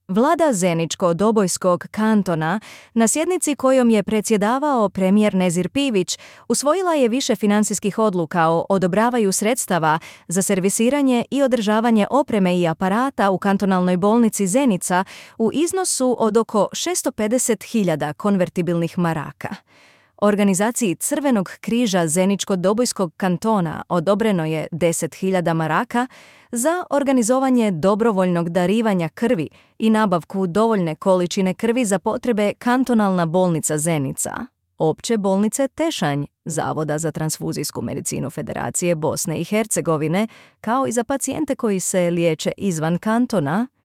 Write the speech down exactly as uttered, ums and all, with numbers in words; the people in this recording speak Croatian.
Vlada Zeničko-Dobojskog kantona, na sjednici kojom je predsjedavao premijer Nezir Pivić, usvojila je više financijskih odluka o odobravaju sredstava za servisiranje i održavanje opreme i aparata u kantonalnoj bolnici Zenica u iznosu od oko šesto pedeset hiljada konvertibilnih maraka. Organizaciji Crvenog križa Zeničko-Dobojskog kantona odobreno je deset hiljada maraka za organizovanje dobrovoljnog darivanja krvi i nabavku dovoljne količine krvi za potrebe kantonalna bolnica Zenica, opće bolnice Tešanj, Zavoda za transfuzijsku medicinu Federacije Bosne i Hercegovine, kao i za pacijente koji se liječe izvan kantona